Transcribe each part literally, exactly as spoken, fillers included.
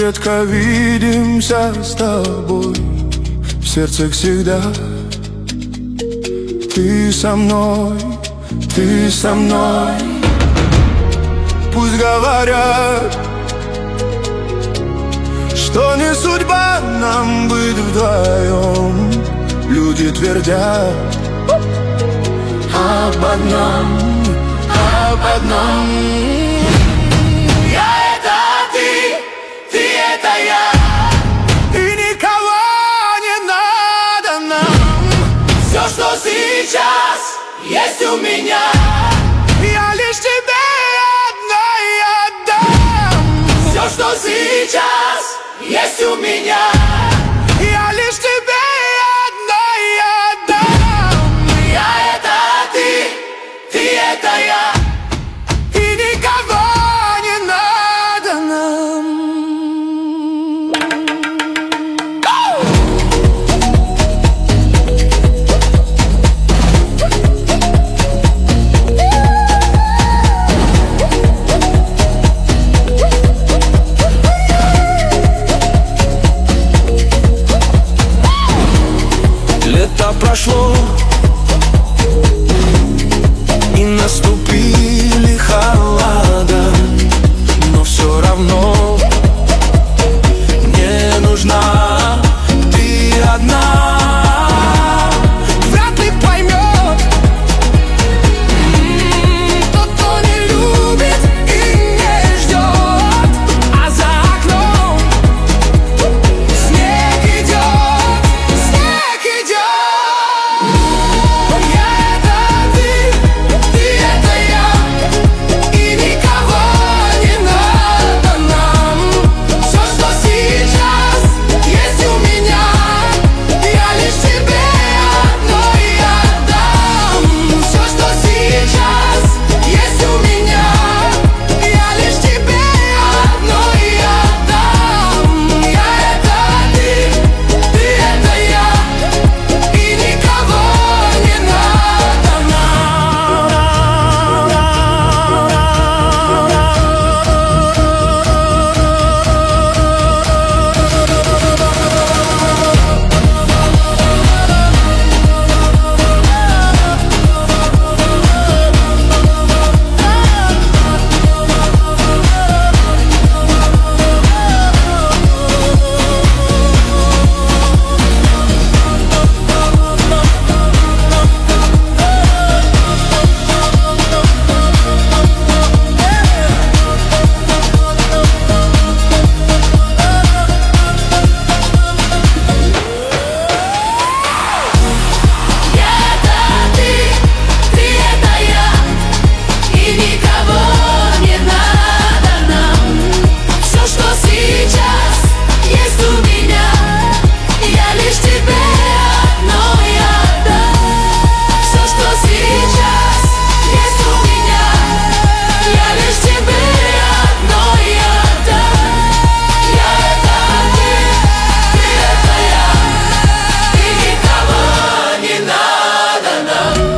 редко видимся с тобой, в сердце всегда ты со мной, ты со мной. Пусть говорят, что не судьба нам быть вдвоем. Люди твердят об одном, об одном. Я — это ты, ты — это я, и никого не надо нам. все, что сейчас есть у меня, Я лишь тебе одной отдам. все, что сейчас есть у меня, Я лишь тебе одной отдам. я — это ты, ты — это я, И никого не надо нам. Лето прошло, и наступили холода, но все равно мне нужна ты одна. Вряд ли поймет тот, кто не любит и не ждет, а за окном снег идет, снег идет. Я — это ты, ты — это я, и никого не надо нам. Все, что сейчас есть у меня, я лишь тебе одной отдам. Все, что сейчас есть у меня, я лишь тебе одной отдам. Я — это ты, ты — это я, и никого не надо нам. я — это ты, ты — это я, и никого не надо нам. Все, что сейчас есть у меня, я лишь тебе одной отдам. Все, что сейчас есть у меня, я лишь тебе одной отдам. Я — это ты, ты — это я, и никого не надо нам.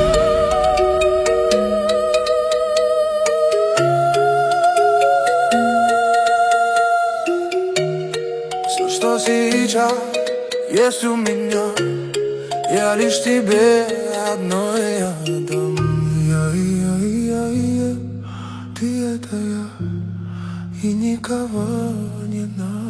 Все, что сейчас есть у меня, я лишь тебе одной отдам. Я, я, я, я, ты — это я, и никого не надо.